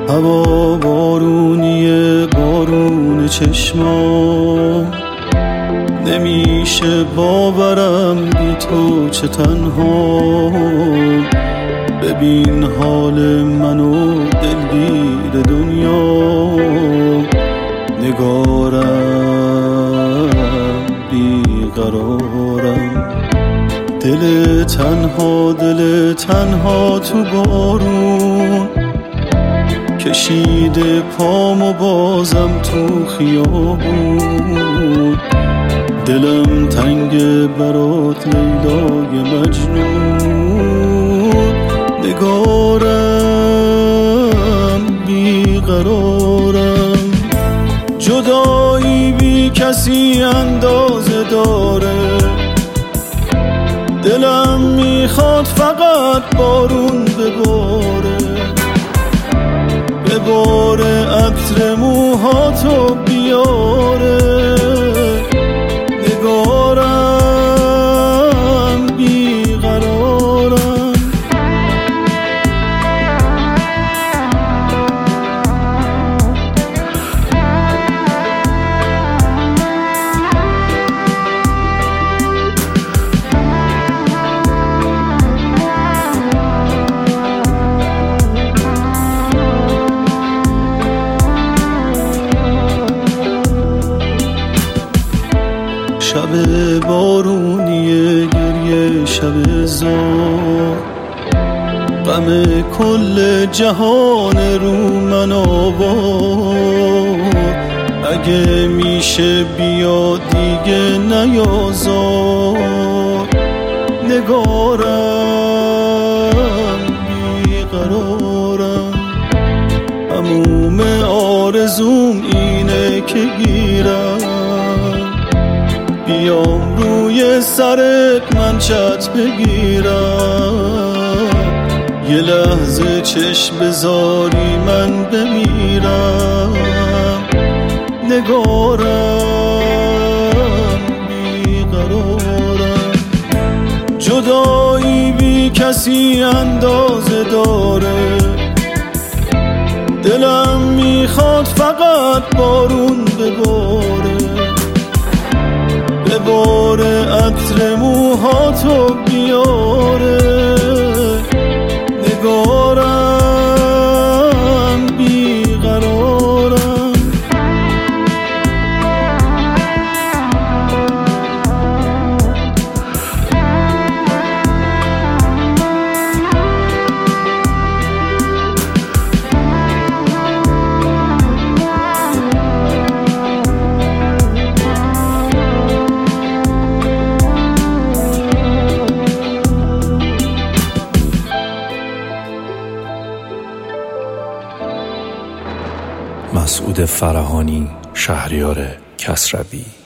هوا بارونیه، بارون چشما، نمیشه باورم بی تو چه تنها. ببین حال منو دلگیر دنیا، نگارم بیقرارم. دل تنها تو بارون، کشیده پامو بازم تو خیابون. دلم تنگ برات لیلای مجنون، نگارم بیقرارم. جدایی بی کسی اندازه داره، دلم میخواد فقط بارون بباره، بباره عطر موهاتو بیاره. نگارم بیقرارم. شب بارونیه، گریه شب زار، غم کل جهان رو من آوار. اگه میشه بیا دیگه نیازار، نگارم بیقرارم. هموم آرزوم اینه که گیرم، بیام روی سرت من چت بگیرم. یه لحظه چشم بذاری من بمیرم، نگارم بیقرارم. جدایی بی کسی اندازه داره، دلم میخواد فقط بارون بباره، بباره عطر موهاتو بیاره. نگارم بیقرارم. مسعود فرهانی، شهریار کسروی.